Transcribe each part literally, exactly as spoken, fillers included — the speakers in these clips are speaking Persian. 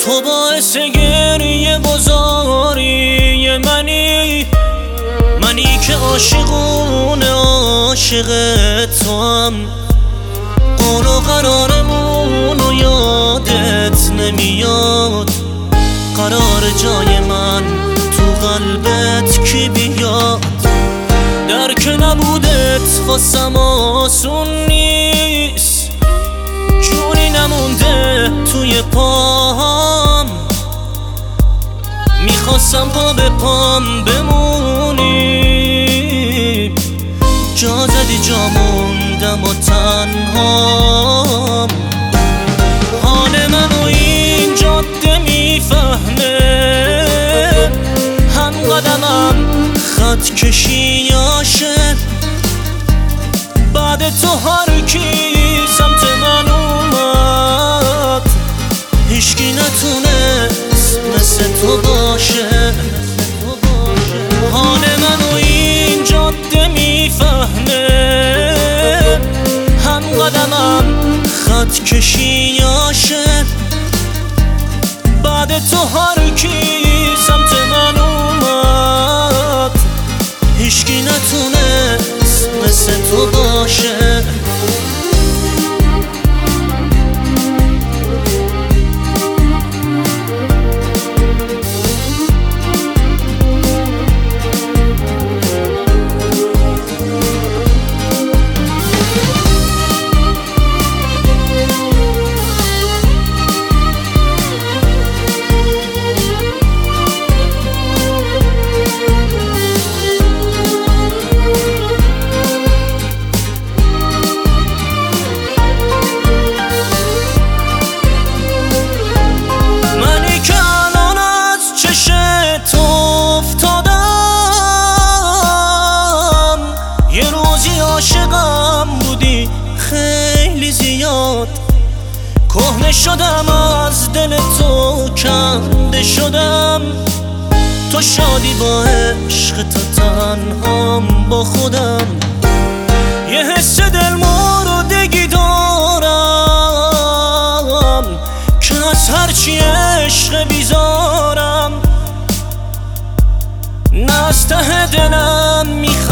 تو باعث گریه بزاری منی، منی که عاشقون عاشق توام. قول و قرارمون و یادت نمیاد، قرار جای من تو قلبت کی بیاد؟ درک نبودت واسم آسون نیست، جونی نمونده توی پام. میخواستم پا به پام بمونی، جا زدی جا موندم و تنهام. حال منو این جاده میفهمه، هم قدمم خط کشیاشه. بعد تو هر کی سمت من اومد، هیچکی نتونست مثل تو باشه. حال منو این جاده میفهمه، هم قدمم خط کشیاشه. بعد تو هر کی سمت من اومد، هیچکی نتونست مثل تو باشه. عاشقم بودی خیلی زیاد، کهنه شدم از دل تو، کنده شدم. تو شادی با عشق، تو تنهام با خودم. یه حس دل موردگی دارم که از هرچی عشق بیزارم. نه از ته دلم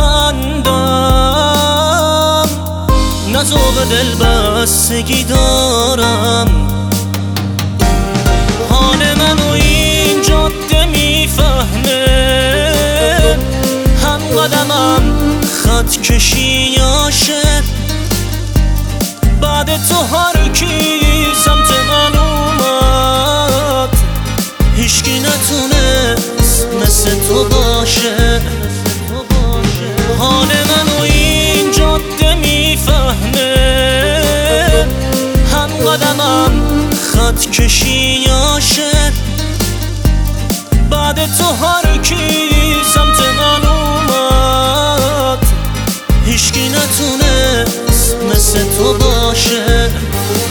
میخندم، نه ذوق دل بستگی دارم. حال منو این جاده میفهمه، هم قدمم خط کشیاشه. بعد تو هر کی سمت من اومد، هیچکی نتونست مثل تو باشه. حال منو این جاده میفهمه، هم قدمم خط کشیاشه. بعد تو هر کی سمت من اومد، هیچکی نتونست مثل تو باشه.